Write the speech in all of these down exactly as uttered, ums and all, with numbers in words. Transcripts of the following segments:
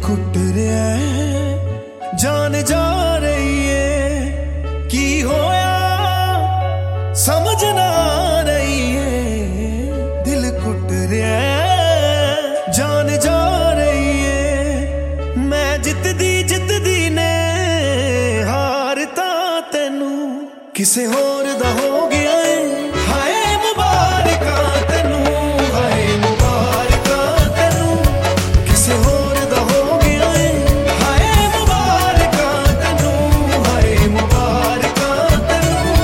ਘੁੱਟ ਰਿਹਾ ਹੈ, ਜਾਨ ਜਾ ਰਹੀ ਏ, ਕੀ ਹੋਇਆ ਸਮਝ ਨਾ ਆ ਰਹੀ ਏ। ਦਿਲ ਘੁੱਟ ਰਿਹਾ ਹੈ, ਜਾਨ ਜਾ ਰਹੀ ਏ, ਮੈਂ ਜਿੱਤਦੀ ਜਿੱਤਦੀ ਨੇ ਹਾਰ ਤਾਂ ਤੈਨੂੰ ਕਿਸੇ ਹੋਰ ਦਾ ਹੋ ਗਿਆ ਏ। ਹਾਏ ਮੁਬਾਰਕਾਂ ਤੈਨੂੰ, ਹਾਏ ਮੁਬਾਰਕਾਂ ਤੈਨੂੰ, ਕਿਸੇ ਹੋਰ ਦਾ ਹੋ ਗਿਆ ਏ। ਹਾਏ ਮੁਬਾਰਕਾਂ ਤੈਨੂੰ, ਹਾਏ ਮੁਬਾਰਕਾਂ ਤੈਨੂੰ।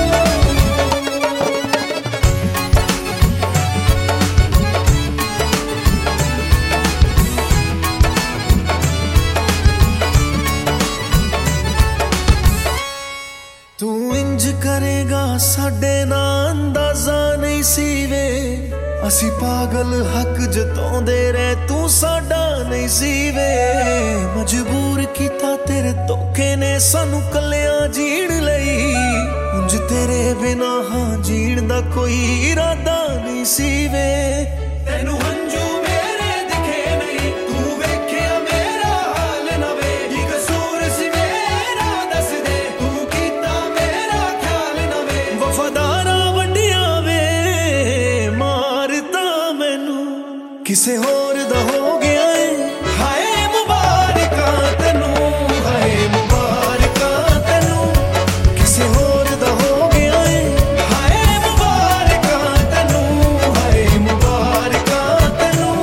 ਤੂੰ ਇੰਜ ਕਰੇਗਾ ਸਾਡੇ ਨਾਲ ਅੰਦਾਜ਼ਾ ਨਹੀਂ ਸੀ ਵੇ, ਅਸੀਂ ਪਾਗਲ ਹੱਕ ਜਤਾਉਂਦੇ ਰਹੇ, ਤੂੰ ਸਾਡਾ ਨਹੀਂ ਸੀ ਵੇ। ਮਜਬੂਰ ਕੀਤਾ ਤੇਰੇ ਧੋਖੇ ਨੇ ਸਾਨੂੰ ਕੱਲਿਆਂ ਜੀਣ ਲਈ, ਉਂਝ ਤੇਰੇ ਬਿਨਾ ਹਾਂ ਜੀਣ ਦਾ ਕੋਈ ਇਰਾਦਾ ਨਹੀਂ ਸੀ ਵੇ। ਤੈਨੂੰ ਹੰਝੂ ਮੇਰੇ ਦਿਖੇ ਨਹੀਂ, ਤੂੰ ਵੇਖਿਆ ਮੇਰਾ ਹਾਲ ਨਾ ਵੇ, ਕੀ ਕਸੂਰ ਸੀ ਮੇਰਾ ਦੱਸ ਦੇ, ਤੂੰ ਕੀਤਾ ਮੇਰਾ ਖਿਆਲ ਨਾ ਵੇ। ਵਫਾਦਾਰਾਂ ਵੱਡੀਆਂ ਵੇ ਮਾਰਦਾ ਮੈਨੂੰ ਕਿਸੇ ਹੋਰ ਦਾ ਹੋ ਗਿਆ ਏ। ਹਾਏ ਮੁਬਾਰਕਾਂ ਤੈਨੂੰ, ਹਾਏ ਮੁਬਾਰਕਾਂ ਤੈਨੂੰ, ਕਿਸੇ ਹੋਰ ਦਾ ਹੋ ਗਿਆ ਏ। ਹਾਏ ਮੁਬਾਰਕਾਂ ਤੈਨੂੰ, ਹਾਏ ਮੁਬਾਰਕਾਂ ਤੈਨੂੰ।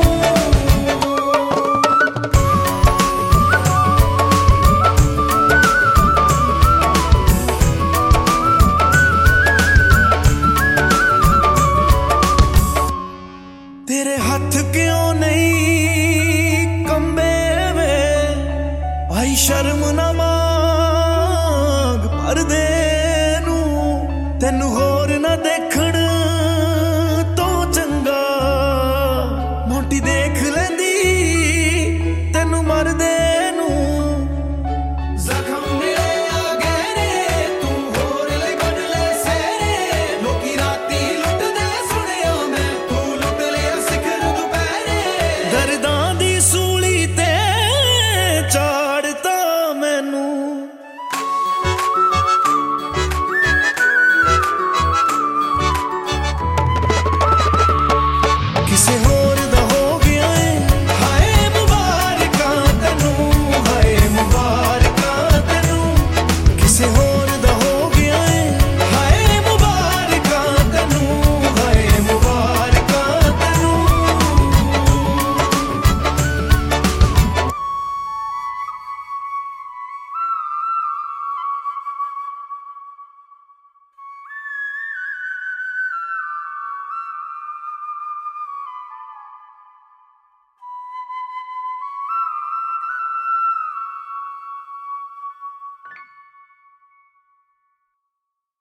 ਤੇਰੇ ਹੱਥ ਕਿਉਂ ਨਹੀਂ ਕੰਬੇ ਵੇ, ਆਈ ਸ਼ਰਮ